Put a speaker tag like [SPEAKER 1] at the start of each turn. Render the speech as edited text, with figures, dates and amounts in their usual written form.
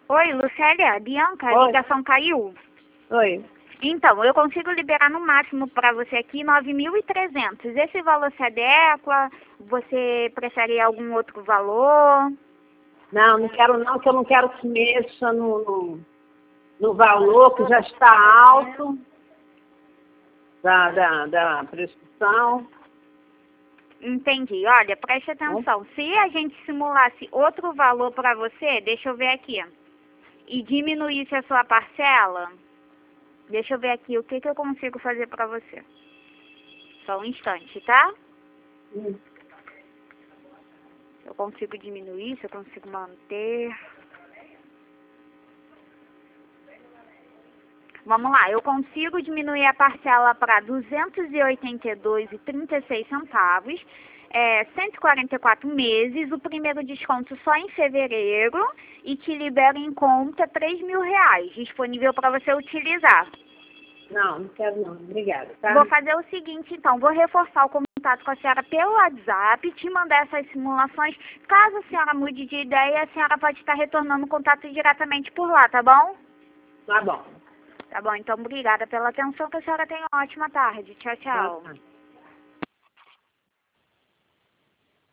[SPEAKER 1] Oi, Lucélia, Bianca, a
[SPEAKER 2] Oi.
[SPEAKER 1] ligação caiu?
[SPEAKER 2] Oi.
[SPEAKER 1] Então, eu consigo liberar no máximo para você aqui 9.300. Esse valor se adequa? Você prefere algum outro valor?
[SPEAKER 2] Não, não quero não, que eu não quero que mexa no valor que já está alto da prescrição.
[SPEAKER 1] Entendi. Olha, preste atenção. Se a gente simulasse outro valor para você, deixa eu ver aqui, e diminuísse a sua parcela, deixa eu ver aqui o que eu consigo fazer para você. Só um instante, tá? Eu consigo diminuir, se eu consigo manter. Vamos lá, eu consigo diminuir a parcela para R$ 282,36, 144 meses, o primeiro desconto só em fevereiro e te libero em conta R$ 3.000, disponível para você utilizar.
[SPEAKER 2] Não quero não, obrigada, tá?
[SPEAKER 1] Vou fazer o seguinte, então, vou reforçar o contato com a senhora pelo WhatsApp, te mandar essas simulações. Caso a senhora mude de ideia, a senhora pode estar retornando o contato diretamente por lá, tá bom?
[SPEAKER 2] Tá bom.
[SPEAKER 1] Tá bom, então obrigada pela atenção, que a senhora tenha uma ótima tarde. Tchau, tchau.
[SPEAKER 2] Tá.